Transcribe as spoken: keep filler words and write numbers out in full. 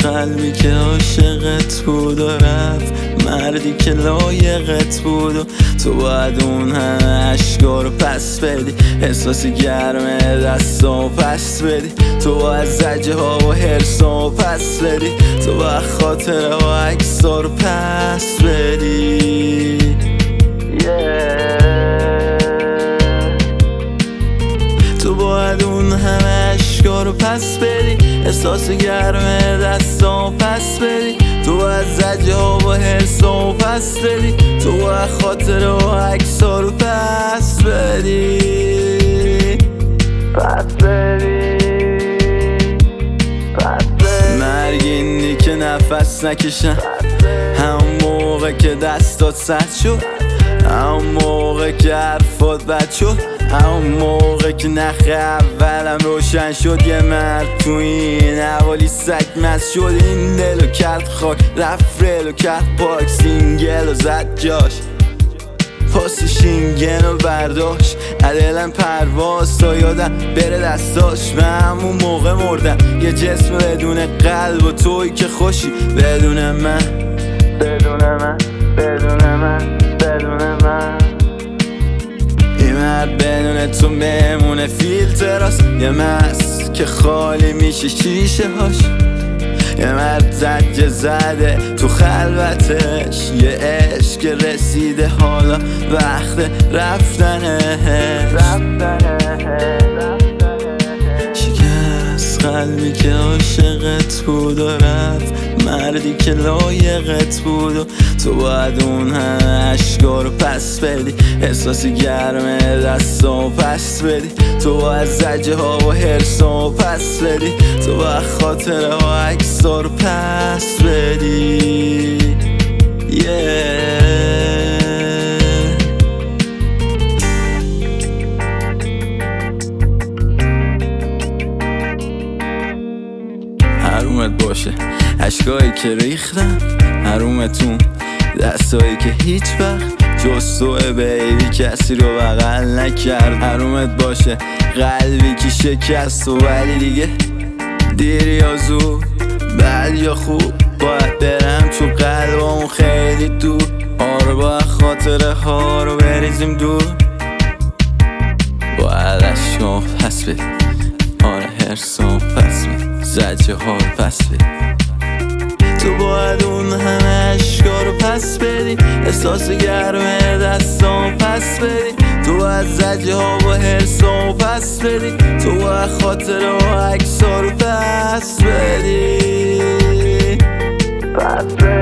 قلبی که عاشقت بود و رفت، مردی که لایقت بود و تو باید اون همه اشکا رو پس بدی، احساس گرم دستا پس بدی، تو باید زجه ها و حرسا پس بدی، تو باید خاطره و عکسا رو پس بدی. yeah. تو باید اون همه اشکا رو پس بدی، احساس گرم دستا پس بدی، تو باید زجه ها و حرسا پس بدی، تو باید خاطره و عکسا رو پس بدی پس بدی پس بدی. مرگ اینی که نفس نکشن، همون موقع که دستات سرد شد، همون موقع که حرفات بد شد، همون موقع که نخ اولم روشن شد. یه مرد تو این حوالی سگ مست شد، این دلو کرد خاک، رفت ریلو کرد پاک، سینگل و زد جاش، پاس شینگن و برداشت، عدلم پرواز تا یادم بره دستاش. من همون موقع مردم، یه جسم بدون قلب و توی که خوشی بدون من، بدون من، بدون من، بدون من. یه مرد بدون تو بمونه فیلتراست، یه مست که خالی میشه شیشه هاش، یه مرد زجه زده تو خلوتش، یه عشق که رسیده حالا وقت رفتنه شکست قلبی که عاشقت بود و رفت، مردی که لایقت بود و تو باید اون همه اشکا رو پس بدی، احساس گرم دستا پس بدی، تو باید زجه ها و حرسا پس بدی، تو باید خاطره و عکسا رو پس بدی. yeah. حرومت باشه اشکایی که ریختم، حرومتون دستایی که هیچ وقت جز توه بیبی کسی رو بغل نکرد، حرومت باشه قلبی که شکست و ولی دیگه دیر یا زود، بد یا خوب باید برم چون قلبمون خیلی دور، آره باید خاطره ها رو بریزیم دور، باید اشکا پس بدی، آره حرسا پس بدی، زجه ها رو پس بدی، تو باید اون همه اشکا رو پس بدی، احساس گرم دستا پس بدی، تو باید زجه ها و حرسا پس بدی، تو باید خاطره و عکسا رو پس بدی پس بدی.